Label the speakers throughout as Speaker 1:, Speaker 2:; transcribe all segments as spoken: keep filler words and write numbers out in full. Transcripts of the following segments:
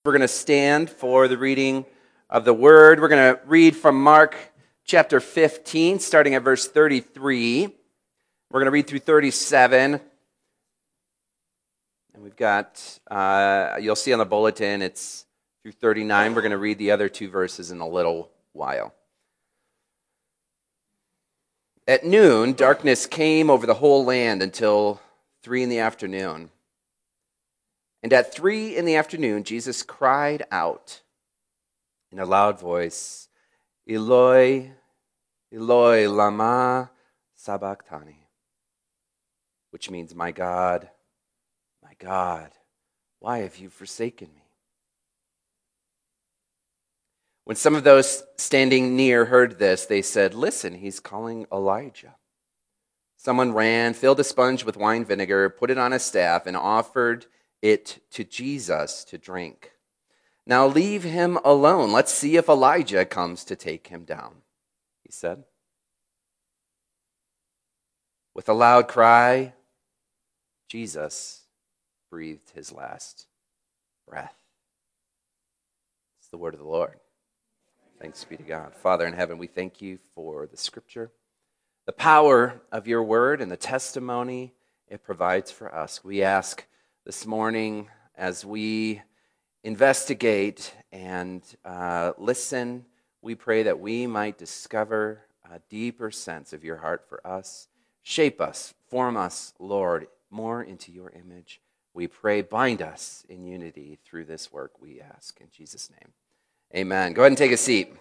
Speaker 1: We're going to stand for the reading of the Word. We're going to read from Mark chapter fifteen, starting at verse thirty-three. We're going to read through thirty-seven. And we've got, uh, you'll see on the bulletin, it's through thirty-nine. We're going to read the other two verses in a little while. At noon, darkness came over the whole land until three in the afternoon. And at three in the afternoon, Jesus cried out in a loud voice, Eloi, Eloi, lama sabachthani, which means, my God, my God, why have you forsaken me? When some of those standing near heard this, they said, listen, he's calling Elijah. Someone ran, filled a sponge with wine vinegar, put it on a staff, and offered it to Jesus to drink. Now leave him alone. Let's see if Elijah comes to take him down, he said. With a loud cry, Jesus breathed his last breath. It's the word of the Lord. Thanks be to God. Father in heaven, we thank you for the scripture, the power of your word, and the testimony it provides for us. We ask this morning, as we investigate and uh, listen, we pray that we might discover a deeper sense of your heart for us. Shape us, form us, Lord, more into your image. We pray, bind us in unity through this work, we ask. In Jesus' name, amen. Go ahead and take a seat.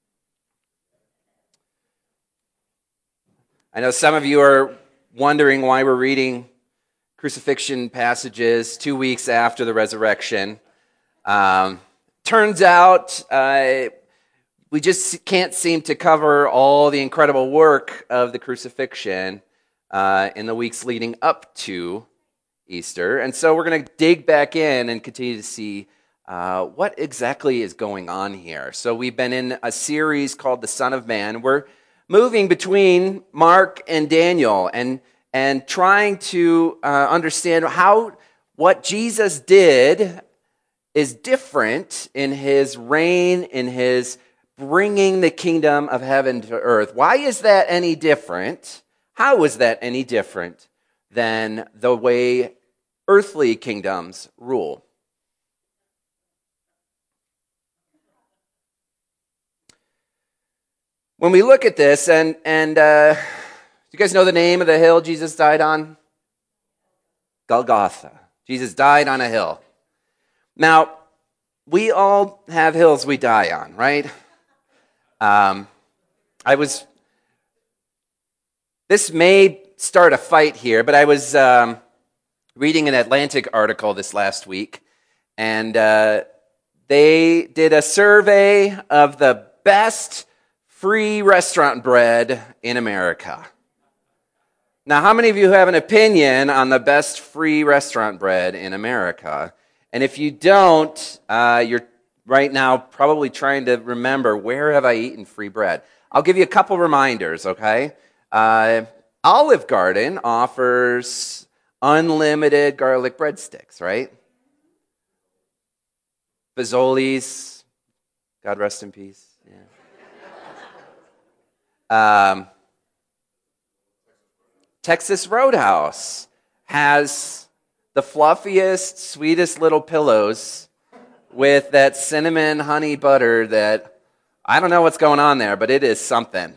Speaker 1: I know some of you are wondering why we're reading crucifixion passages two weeks after the resurrection. Um, turns out uh, we just can't seem to cover all the incredible work of the crucifixion uh, in the weeks leading up to Easter. And so we're going to dig back in and continue to see uh, what exactly is going on here. So we've been in a series called The Son of Man. We're moving between Mark and Daniel and and trying to uh, understand how what Jesus did is different in his reign, in his bringing the kingdom of heaven to earth. Why is that any different? How is that any different than the way earthly kingdoms rule? When we look at this, and and uh, you guys know the name of the hill Jesus died on? Golgotha. Jesus died on a hill. Now, we all have hills we die on, right? Um, I was, this may start a fight here, but I was um, reading an Atlantic article this last week, and uh, they did a survey of the best free restaurant bread in America. Now, how many of you have an opinion on the best free restaurant bread in America? And if you don't, uh, you're right now probably trying to remember, where have I eaten free bread? I'll give you a couple reminders, okay? Uh, Olive Garden offers unlimited garlic breadsticks, right? Fazoli's, God rest in peace. Yeah. Um... Texas Roadhouse has the fluffiest, sweetest little pillows with that cinnamon honey butter that, I don't know what's going on there, but it is something.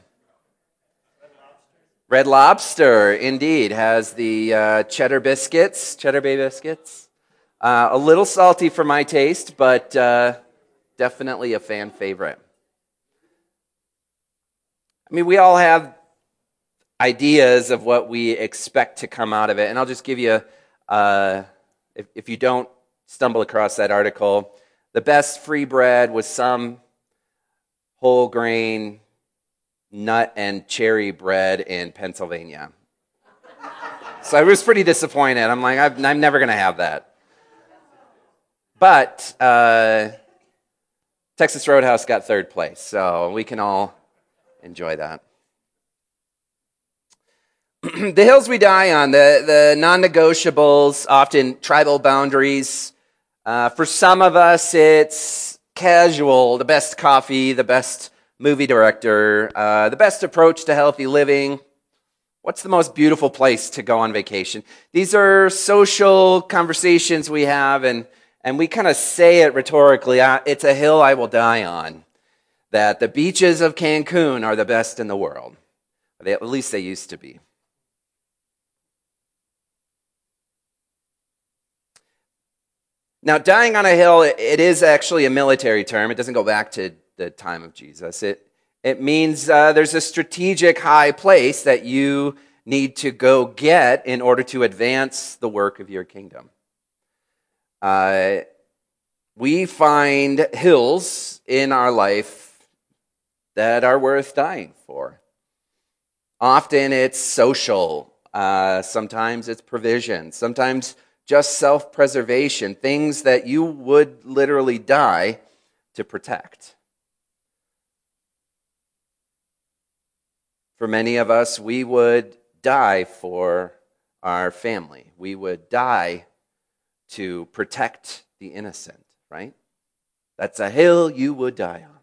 Speaker 1: Red Lobster, indeed, has the uh, cheddar biscuits, cheddar bay biscuits. Uh, a little salty for my taste, but uh, definitely a fan favorite. I mean, we all have ideas of what we expect to come out of it. And I'll just give you, uh, if, if you don't stumble across that article, the best free bread was some whole grain nut and cherry bread in Pennsylvania. So I was pretty disappointed. I'm like, I've, I'm never going to have that. But uh, Texas Roadhouse got third place, so we can all enjoy that. The hills we die on, the, the non-negotiables, often tribal boundaries, Uh, for some of us, it's casual, the best coffee, the best movie director, uh, the best approach to healthy living. What's the most beautiful place to go on vacation? These are social conversations we have, and, and we kind of say it rhetorically, uh, it's a hill I will die on, that the beaches of Cancun are the best in the world. They, at least they used to be. Now, dying on a hill, it is actually a military term. It doesn't go back to the time of Jesus. It, it means uh, there's a strategic high place that you need to go get in order to advance the work of your kingdom. Uh, we find hills in our life that are worth dying for. Often it's social. Uh, sometimes it's provision. Sometimes just self-preservation, things that you would literally die to protect. For many of us, we would die for our family. We would die to protect the innocent, right? That's a hill you would die on.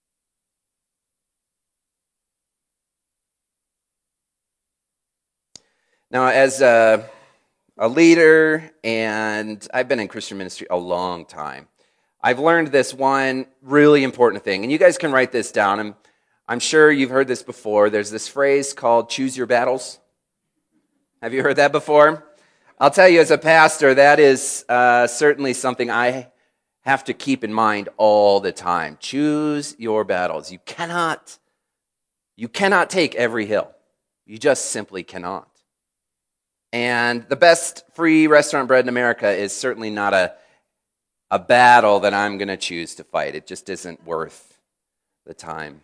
Speaker 1: Now, as a a leader, and I've been in Christian ministry a long time, I've learned this one really important thing, and you guys can write this down. I'm, I'm sure you've heard this before. There's this phrase called choose your battles. Have you heard that before? I'll tell you, as a pastor, that is uh, certainly something I have to keep in mind all the time. Choose your battles. You cannot, you cannot take every hill. You just simply cannot. And the best free restaurant bread in America is certainly not a, a battle that I'm going to choose to fight. It just isn't worth the time.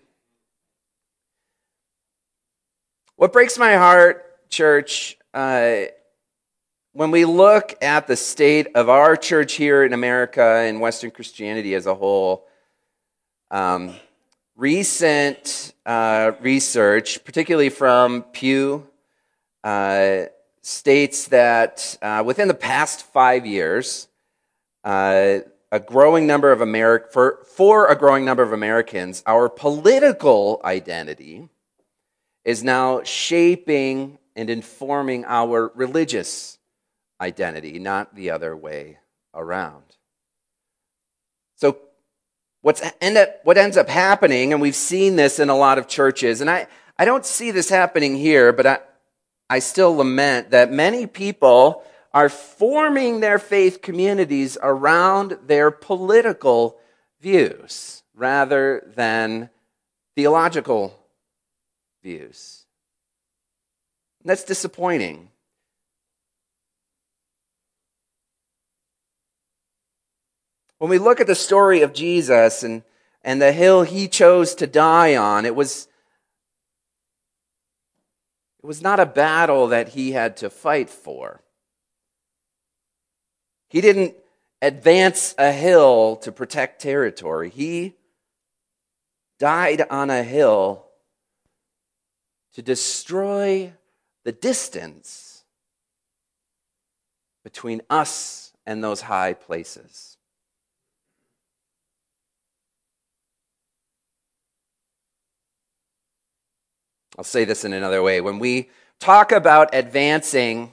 Speaker 1: What breaks my heart, church, uh, when we look at the state of our church here in America and Western Christianity as a whole, um, recent uh, research, particularly from Pew, uh, states that uh, within the past five years, uh, a growing number of Ameri- for, for a growing number of Americans, our political identity is now shaping and informing our religious identity, not the other way around. So what's end up, what ends up happening, and we've seen this in a lot of churches, and I, I don't see this happening here, but I, I still lament that many people are forming their faith communities around their political views rather than theological views. And that's disappointing. When we look at the story of Jesus and, and the hill he chose to die on, it was It was not a battle that he had to fight for. He didn't advance a hill to protect territory. He died on a hill to destroy the distance between us and those high places. I'll say this in another way. When we talk about advancing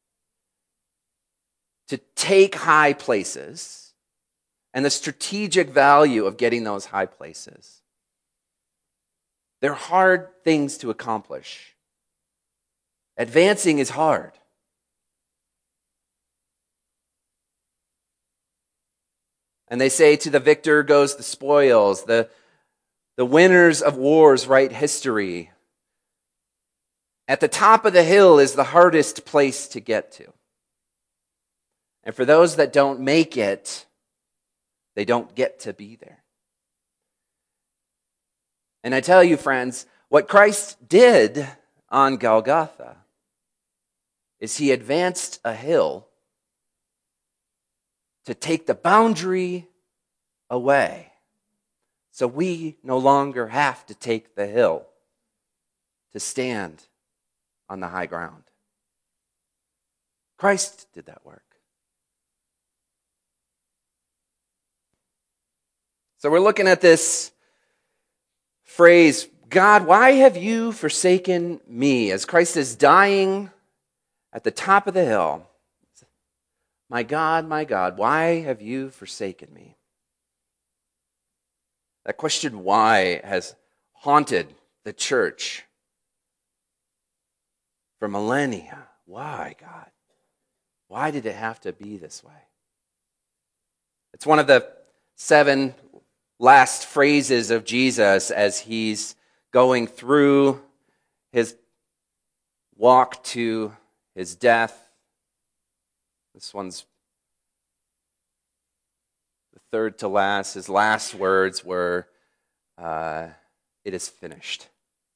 Speaker 1: to take high places and the strategic value of getting those high places, they're hard things to accomplish. Advancing is hard. And they say, to the victor goes the spoils. The, the winners of wars write history. At the top of the hill is the hardest place to get to. And for those that don't make it, they don't get to be there. And I tell you, friends, what Christ did on Golgotha is he advanced a hill to take the boundary away. So we no longer have to take the hill to stand on the high ground. Christ did that work. So we're looking at this phrase, God, why have you forsaken me? As Christ is dying at the top of the hill, my God, my God, why have you forsaken me? That question, why, has haunted the church for millennia. Why, God? Why did it have to be this way? It's one of the seven last phrases of Jesus as he's going through his walk to his death. This one's the third to last. His last words were, uh, it is finished.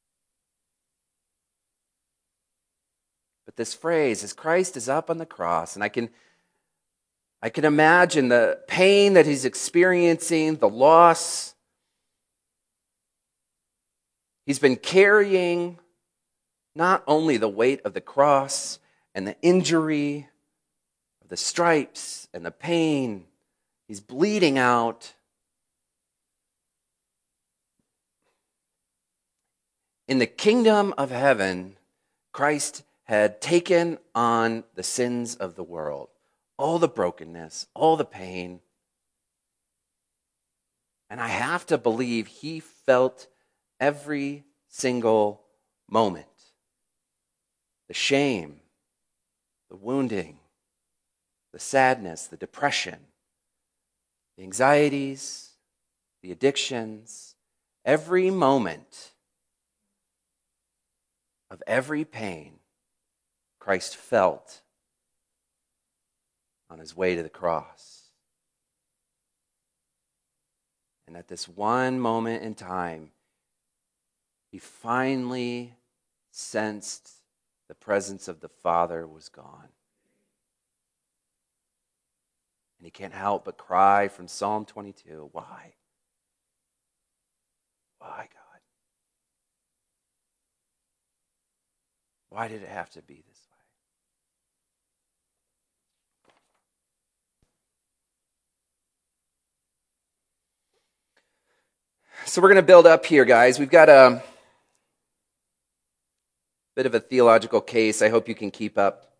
Speaker 1: But this phrase, as Christ is up on the cross, and I can I can imagine the pain that he's experiencing, the loss. He's been carrying not only the weight of the cross and the injury, the stripes and the pain. He's bleeding out. In the kingdom of heaven, Christ had taken on the sins of the world. All the brokenness, all the pain. And I have to believe he felt every single moment. The shame, the wounding, the sadness, the depression, the anxieties, the addictions, every moment of every pain Christ felt on his way to the cross. And at this one moment in time, he finally sensed the presence of the Father was gone. And he can't help but cry from Psalm twenty-two, why? Why, God? Why did it have to be this way? So we're going to build up here, guys. We've got a bit of a theological case. I hope you can keep up.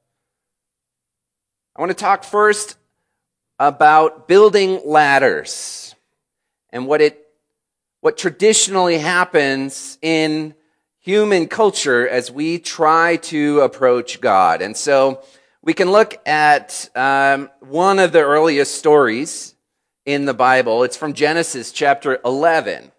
Speaker 1: I want to talk first about building ladders and what it what traditionally happens in human culture as we try to approach God. And so we can look at um, one of the earliest stories in the Bible. It's from Genesis chapter eleven.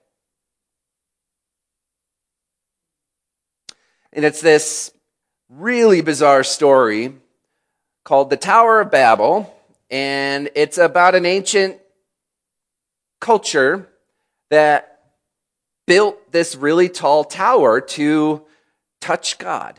Speaker 1: And it's this really bizarre story called the Tower of Babel. And it's about an ancient culture that built this really tall tower to touch God.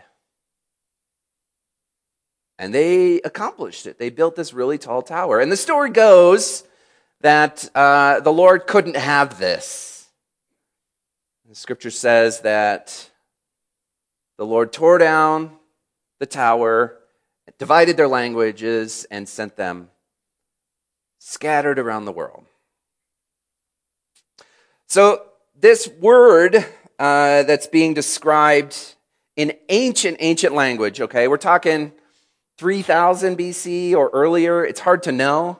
Speaker 1: And they accomplished it. They built this really tall tower. And the story goes that uh, the Lord couldn't have this. The scripture says that the Lord tore down the tower, divided their languages, and sent them scattered around the world. So this word uh, that's being described in ancient, ancient language, okay, we're talking three thousand B C or earlier. It's hard to know.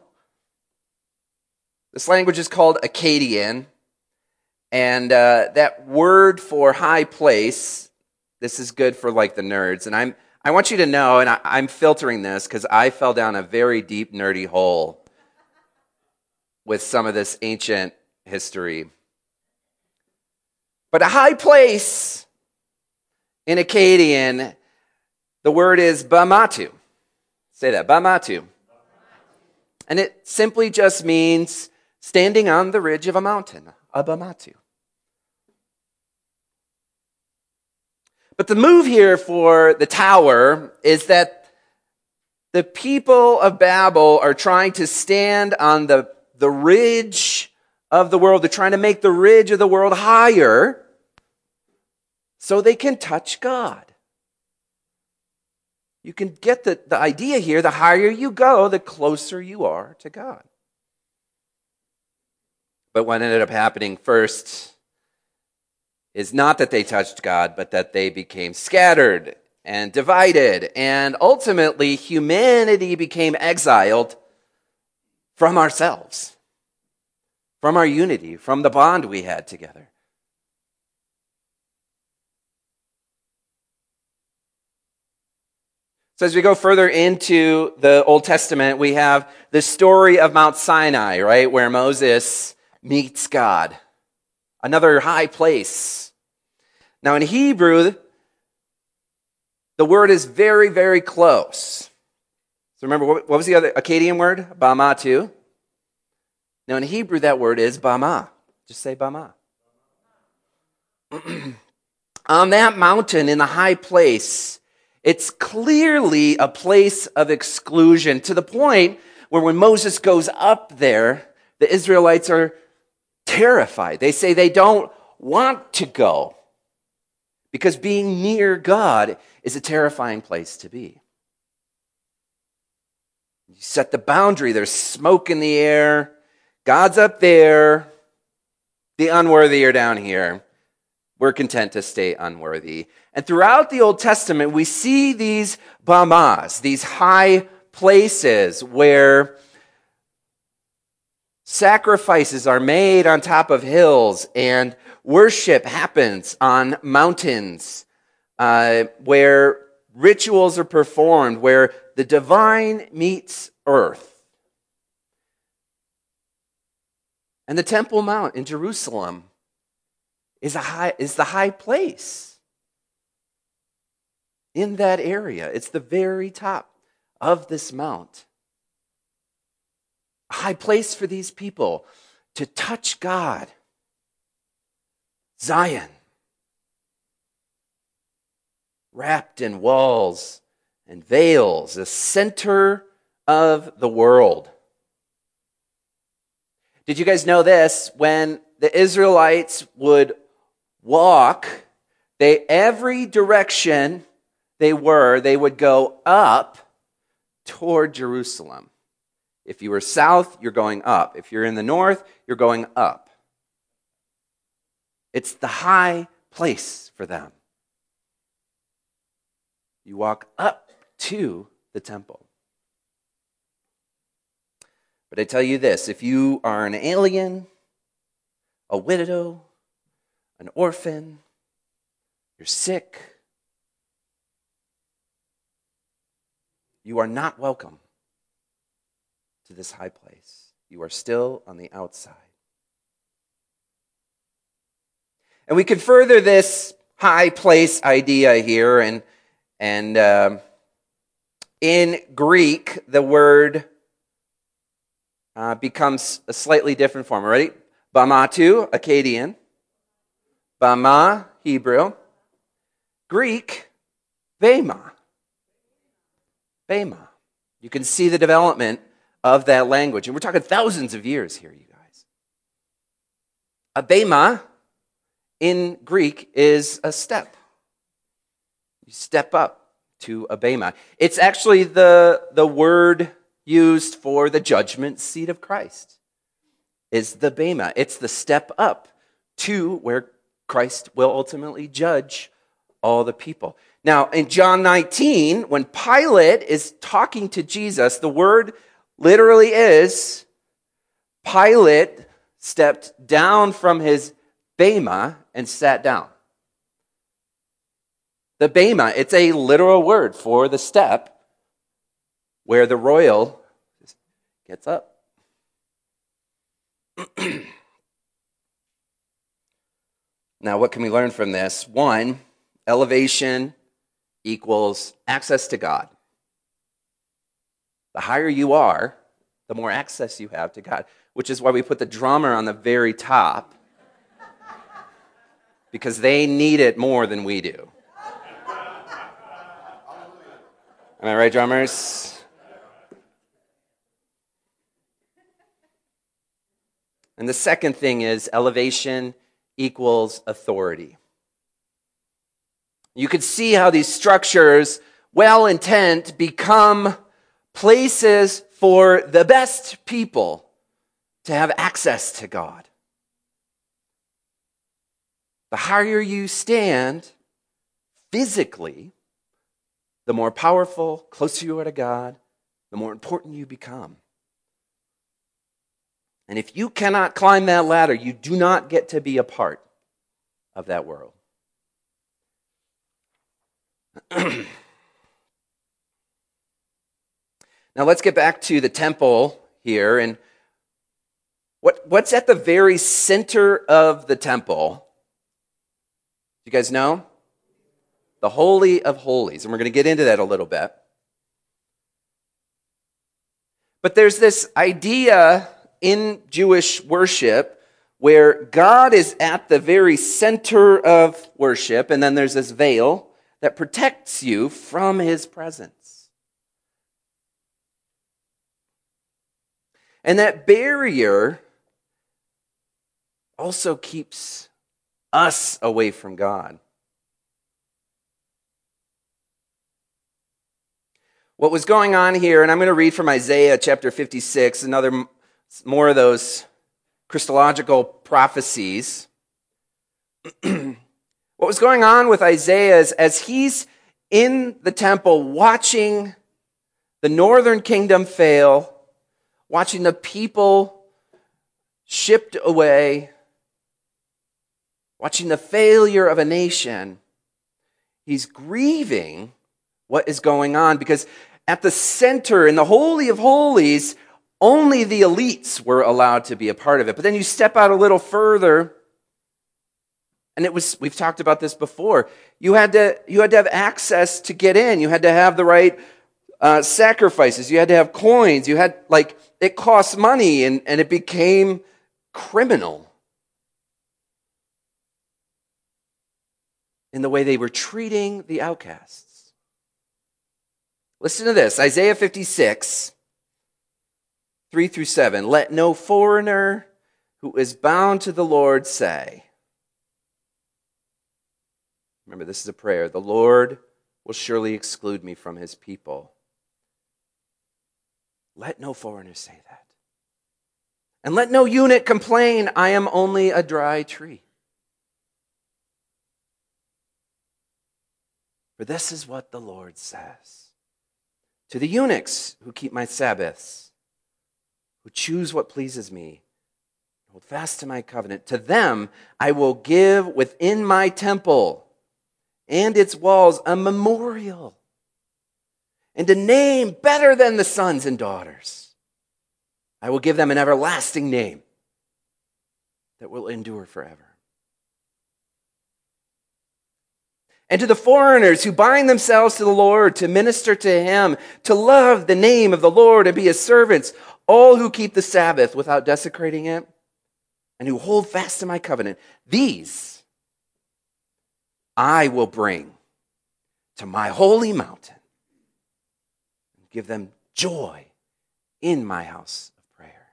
Speaker 1: This language is called Akkadian, and uh, that word for high place, this is good for like the nerds, and I'm I want you to know, and I, I'm filtering this because I fell down a very deep nerdy hole with some of this ancient history. But a high place in Akkadian, the word is Bamatu. Say that, Bamatu. And it simply just means standing on the ridge of a mountain, a Bamatu. But the move here for the tower is that the people of Babel are trying to stand on the, the ridge of the world. They're trying to make the ridge of the world higher so they can touch God. You can get the, the idea here. The higher you go, the closer you are to God. But what ended up happening first is not that they touched God, but that they became scattered and divided. And ultimately, humanity became exiled from ourselves, from our unity, from the bond we had together. So as we go further into the Old Testament, we have the story of Mount Sinai, right, where Moses meets God, another high place. Now in Hebrew, the word is very, very close. So remember, what was the other Akkadian word? Bama too. Now in Hebrew, that word is Bama. Just say Bama. On that mountain in the high place, it's clearly a place of exclusion, to the point where when Moses goes up there, the Israelites are terrified. They say they don't want to go because being near God is a terrifying place to be. You set the boundary, there's smoke in the air, God's up there, the unworthy are down here. We're content to stay unworthy. And throughout the Old Testament, we see these bamas, these high places where sacrifices are made on top of hills and worship happens on mountains, uh, where rituals are performed, where the divine meets earth. And the Temple Mount in Jerusalem is a high is the high place in that area. It's the very top of this mount. A high place for these people to touch God. Zion, wrapped in walls and veils, the center of the world. Did you guys know this? When the Israelites would walk, they every direction they were, they would go up toward Jerusalem. If you were south, you're going up. If you're in the north, you're going up. It's the high place for them. You walk up to the temple. But I tell you this, if you are an alien, a widow, an orphan, you're sick, you are not welcome to this high place. You are still on the outside. And we can further this high place idea here, and and uh, in Greek, the word uh, becomes a slightly different form. Ready? Bamatu, Akkadian. Bama, Hebrew. Greek, Bema. Bema. You can see the development of that language. And we're talking thousands of years here, you guys. A bema in Greek is a step. You step up to a bema. It's actually the, the word used for the judgment seat of Christ, is the bema. It's the step up to where Christ will ultimately judge all the people. Now, in John nineteen, when Pilate is talking to Jesus, the word literally is, Pilate stepped down from his bema and sat down. The bema, it's a literal word for the step where the royal gets up. Now, what can we learn from this? One, elevation equals access to God. The higher you are, the more access you have to God, which is why we put the drummer on the very top, because they need it more than we do. Am I right, drummers? And the second thing is elevation equals authority. You can see how these structures, well intent, become places for the best people to have access to God. The higher you stand physically, the more powerful, closer you are to God, the more important you become. And if you cannot climb that ladder, you do not get to be a part of that world. Now let's get back to the temple here. And what, what's at the very center of the temple? You guys know? The Holy of Holies. And we're going to get into that a little bit. But there's this idea in Jewish worship where God is at the very center of worship, and then there's this veil that protects you from his presence. And that barrier also keeps us away from God. What was going on here, and I'm going to read from Isaiah chapter fifty-six, another more of those Christological prophecies. What was going on with Isaiah is as he's in the temple watching the northern kingdom fail, watching the people shipped away, watching the failure of a nation, he's grieving what is going on because at the center, in the Holy of Holies, only the elites were allowed to be a part of it. But then you step out a little further, and it was, we've talked about this before, you had to, you had to have access to get in. You had to have the right uh, sacrifices. You had to have coins. You had, like, it cost money, and, and it became criminal in the way they were treating the outcasts. Listen to this, Isaiah fifty-six, three through seven. Let no foreigner who is bound to the Lord say. Remember, this is a prayer. The Lord will surely exclude me from his people. Let no foreigner say that. And let no eunuch complain, I am only a dry tree. For this is what the Lord says. To the eunuchs who keep my Sabbaths, who choose what pleases me, hold fast to my covenant, to them I will give within my temple and its walls a memorial and a name better than the sons and daughters. I will give them an everlasting name that will endure forever. And to the foreigners who bind themselves to the Lord, to minister to him, to love the name of the Lord and be his servants, all who keep the Sabbath without desecrating it, and who hold fast to my covenant, these I will bring to my holy mountain and give them joy in my house of prayer.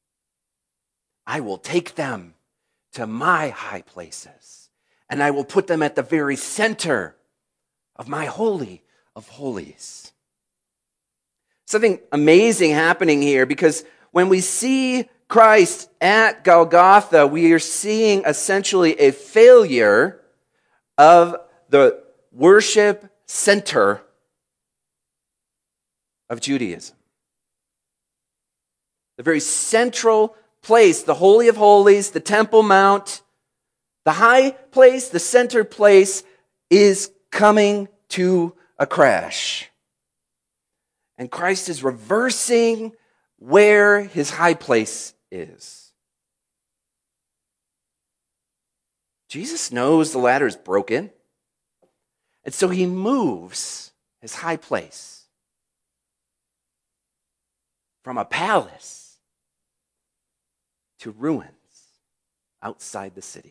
Speaker 1: I will take them to my high places, and I will put them at the very center of my holy of holies. Something amazing happening here, because when we see Christ at Golgotha, we are seeing essentially a failure of the worship center of Judaism. The very central place, the Holy of Holies, the Temple Mount, the high place, the center place is coming to a crash. And Christ is reversing where his high place is. Jesus knows the ladder is broken, and so he moves his high place from a palace to ruins outside the city.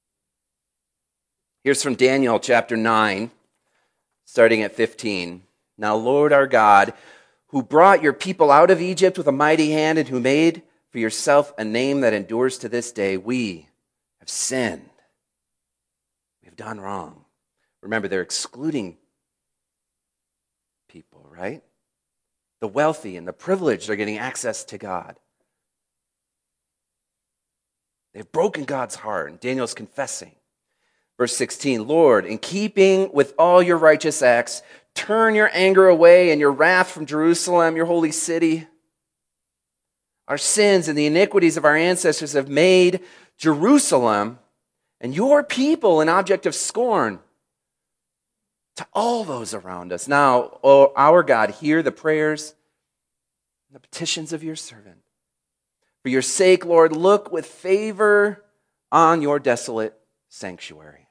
Speaker 1: Here's from Daniel chapter nine, starting at fifteen. Now, Lord our God, who brought your people out of Egypt with a mighty hand and who made for yourself a name that endures to this day, we have sinned. We've done wrong. Remember, they're excluding people, right? The wealthy and the privileged are getting access to God. They've broken God's heart, and Daniel's confessing. Verse sixteen, Lord, in keeping with all your righteous acts, turn your anger away and your wrath from Jerusalem, your holy city. Our sins and the iniquities of our ancestors have made Jerusalem and your people an object of scorn to all those around us. Now, oh, our God, hear the prayers and the petitions of your servant. For your sake, Lord, look with favor on your desolate sanctuary.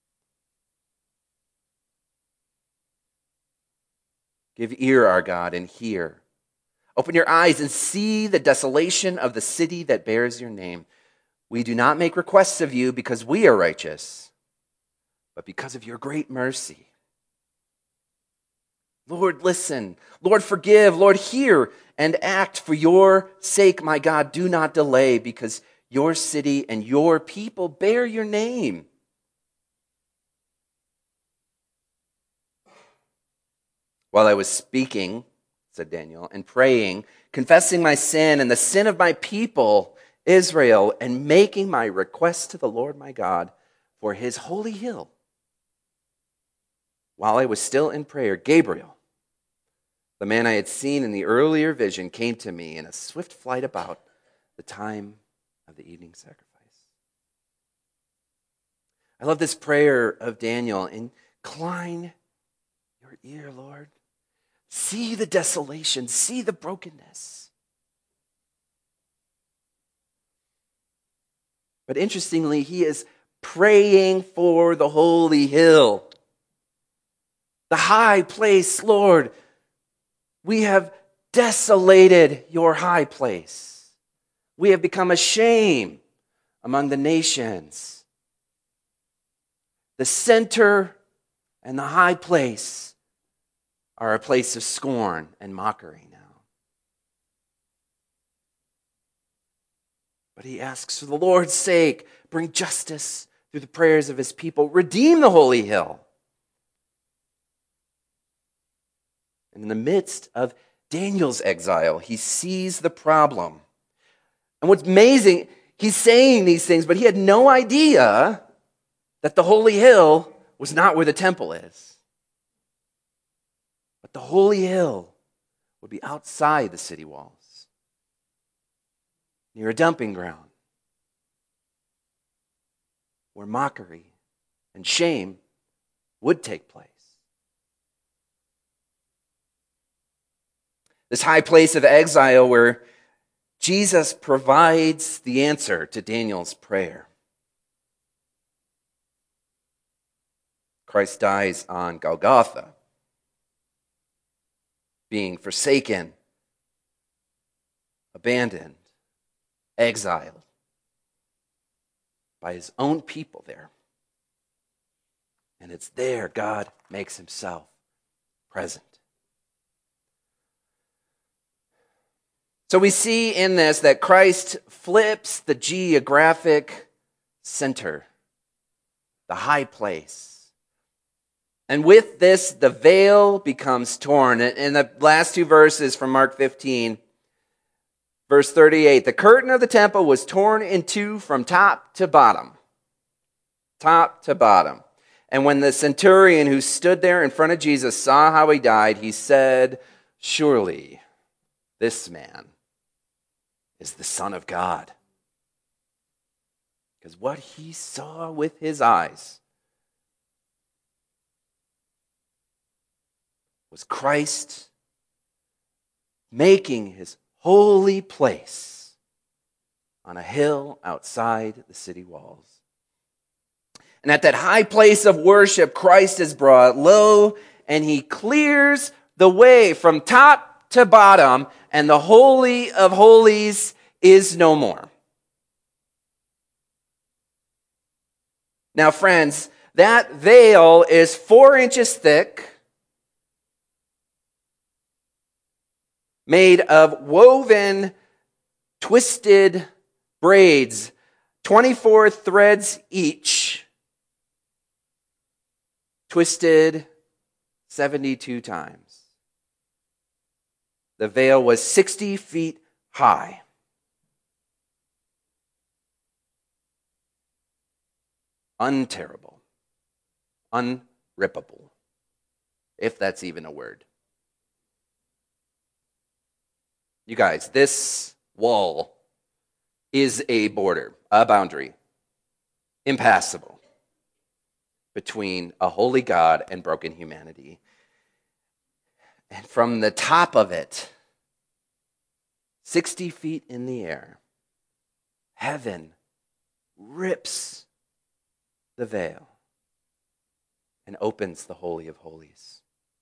Speaker 1: Give ear, our God, and hear. Open your eyes and see the desolation of the city that bears your name. We do not make requests of you because we are righteous, but because of your great mercy. Lord, listen. Lord, forgive. Lord, hear and act for your sake, my God. Do not delay, because your city and your people bear your name. While I was speaking, said Daniel, and praying, confessing my sin and the sin of my people, Israel, and making my request to the Lord my God for his holy hill. While I was still in prayer, Gabriel, the man I had seen in the earlier vision, came to me in a swift flight about the time of the evening sacrifice. I love this prayer of Daniel. Incline your ear, Lord. See the desolation, see the brokenness. But interestingly, he is praying for the holy hill, the high place. Lord, we have desolated your high place. We have become a shame among the nations. The center and the high place are a place of scorn and mockery now. But he asks, for the Lord's sake, bring justice through the prayers of his people. Redeem the holy hill. And in the midst of Daniel's exile, he sees the problem. And what's amazing, he's saying these things, but he had no idea that the holy hill was not where the temple is. But the holy hill would be outside the city walls, near a dumping ground, where mockery and shame would take place. This high place of exile where Jesus provides the answer to Daniel's prayer. Christ dies on Golgotha, being forsaken, abandoned, exiled by his own people there. And it's there God makes himself present. So we see in this that Christ flips the geographic center, the high place. And with this, the veil becomes torn. In the last two verses from Mark fifteen, verse thirty-eight, the curtain of the temple was torn in two from top to bottom. Top to bottom. And when the centurion who stood there in front of Jesus saw how he died, he said, surely this man is the Son of God. Because what he saw with his eyes was Christ making his holy place on a hill outside the city walls. And at that high place of worship, Christ is brought low, and he clears the way from top to bottom, and the Holy of Holies is no more. Now, friends, that veil is four inches thick, made of woven, twisted braids, twenty-four threads each, twisted seventy-two times. The veil was sixty feet high. Unterrible. unrippable, if that's even a word. You guys, this wall is a border, a boundary, impassable, between a holy God and broken humanity. And from the top of it, sixty feet in the air, heaven rips the veil and opens the Holy of Holies.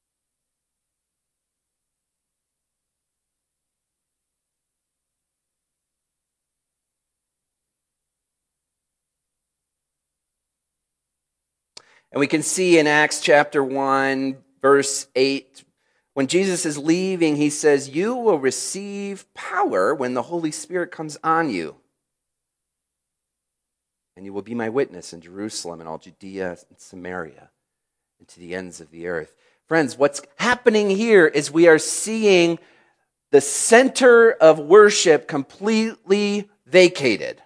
Speaker 1: And we can see in Acts chapter one, verse eight, when Jesus is leaving, he says, "You will receive power when the Holy Spirit comes on you. And you will be my witness in Jerusalem and all Judea and Samaria and to the ends of the earth." Friends, what's happening here is we are seeing the center of worship completely vacated.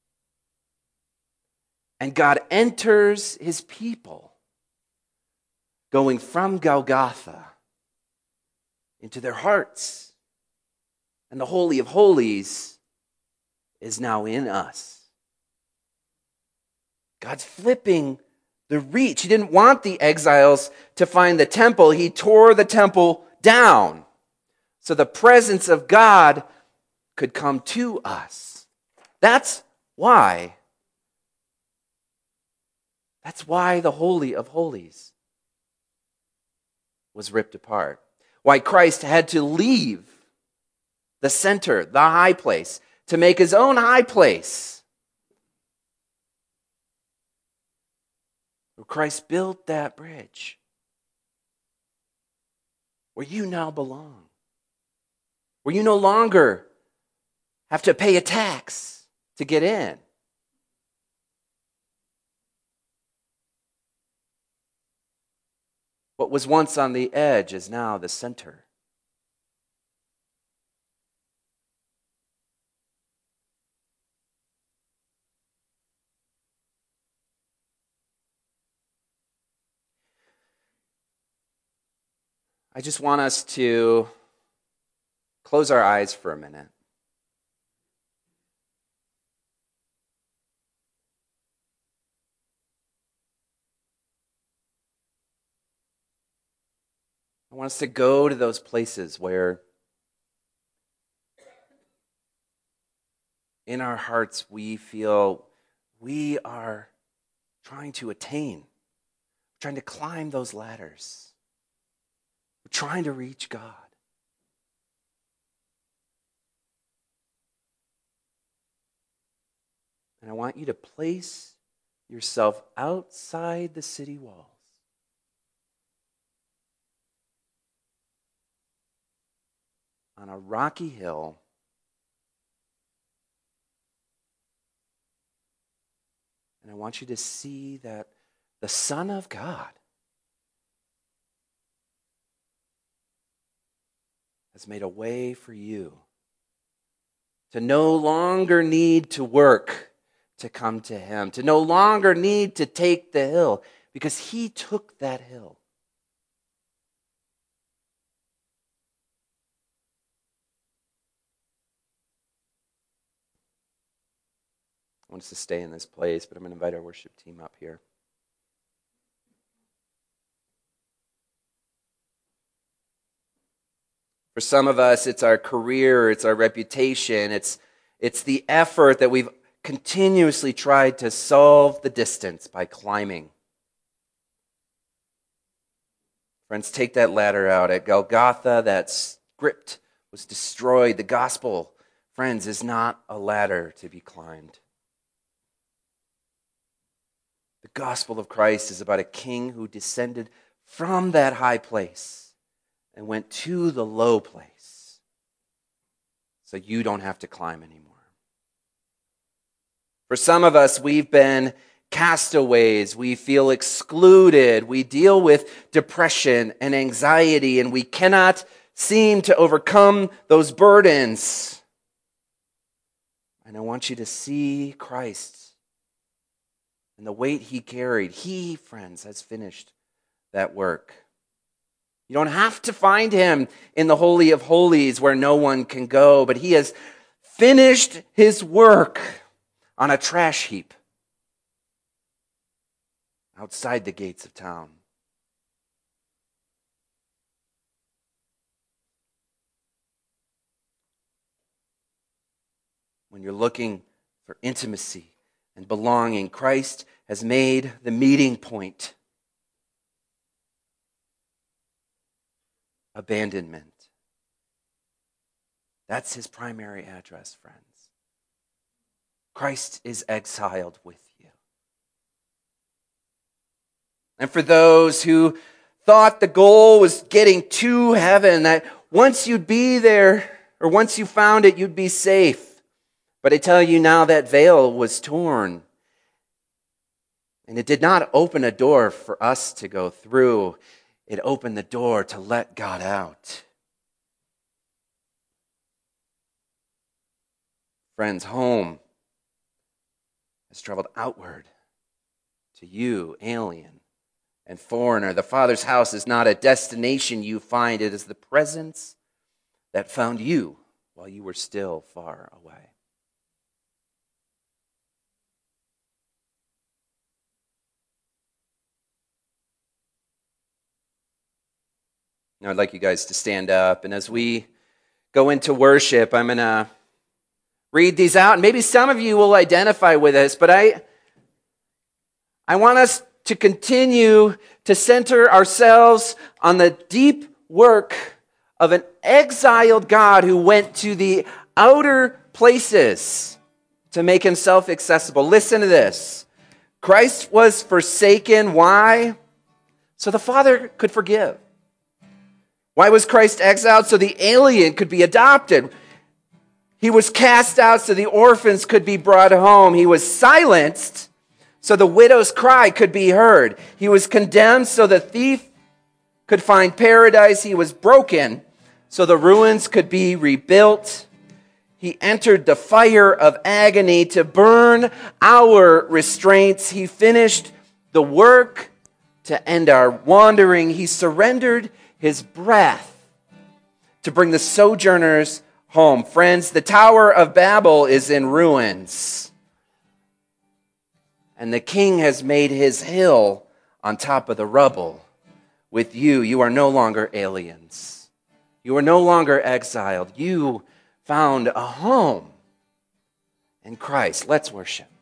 Speaker 1: And God enters his people, going from Golgotha into their hearts. And the Holy of Holies is now in us. God's flipping the reach. He didn't want the exiles to find the temple. He tore the temple down so the presence of God could come to us. That's why. That's why the Holy of Holies was ripped apart. Why Christ had to leave the center, the high place, to make his own high place. Christ built that bridge where you now belong, where you no longer have to pay a tax to get in. What was once on the edge is now the center. I just want us to close our eyes for a minute. I want us to go to those places where in our hearts we feel we are trying to attain, trying to climb those ladders. We're trying to reach God. And I want you to place yourself outside the city walls. On a rocky hill, and I want you to see that the Son of God has made a way for you to no longer need to work to come to him, to no longer need to take the hill, because he took that hill. I want us to stay in this place, but I'm going to invite our worship team up here. For some of us, it's our career, it's our reputation, it's, it's the effort that we've continuously tried to solve the distance by climbing. Friends, take that ladder out. At Golgotha, that script was destroyed. The gospel, friends, is not a ladder to be climbed. The gospel of Christ is about a king who descended from that high place and went to the low place so you don't have to climb anymore. For some of us, we've been castaways. We feel excluded. We deal with depression and anxiety, and we cannot seem to overcome those burdens. And I want you to see Christ and the weight he carried. He, friends, has finished that work. You don't have to find him in the Holy of Holies where no one can go, but he has finished his work on a trash heap outside the gates of town. When you're looking for intimacy and belonging, Christ has made the meeting point. Abandonment. That's his primary address, friends. Christ is exiled with you. And for those who thought the goal was getting to heaven, that once you'd be there, or once you found it, you'd be safe. But I tell you now, that veil was torn. And it did not open a door for us to go through. It opened the door to let God out. Friends, home has traveled outward to you, alien and foreigner. The Father's house is not a destination you find. It is the presence that found you while you were still far away. Now I'd like you guys to stand up, and as we go into worship, I'm going to read these out, and maybe some of you will identify with this, but I, I want us to continue to center ourselves on the deep work of an exiled God who went to the outer places to make himself accessible. Listen to this. Christ was forsaken. Why? So the Father could forgive. Why was Christ exiled? So the alien could be adopted. He was cast out so the orphans could be brought home. He was silenced so the widow's cry could be heard. He was condemned so the thief could find paradise. He was broken so the ruins could be rebuilt. He entered the fire of agony to burn our restraints. He finished the work to end our wandering. He surrendered his breath to bring the sojourners home. Friends, the Tower of Babel is in ruins. And the king has made his hill on top of the rubble. With you, you are no longer aliens. You are no longer exiled. You found a home in Christ. Let's worship.